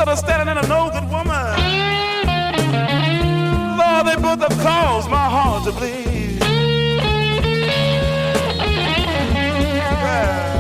Standing in a no good woman. Lord, they both have caused my heart to bleed. Yeah.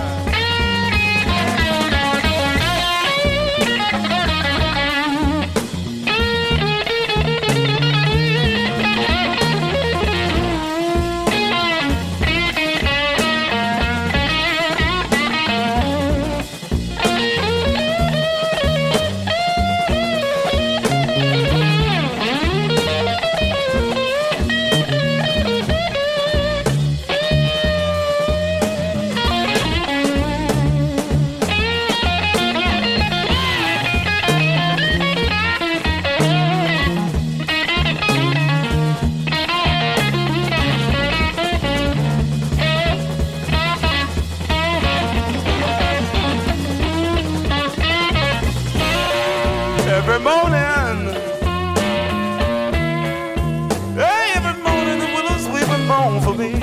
Every morning the willows weep and moan for me.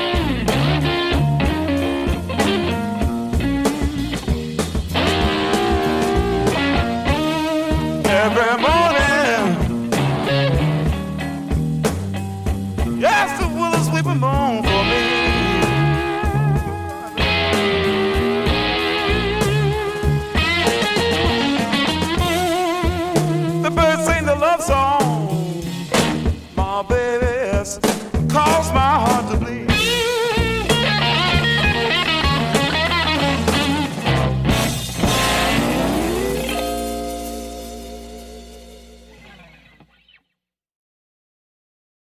Every morning, yes, the willows weep and moan for me. Love song, my baby, cause my heart to bleed.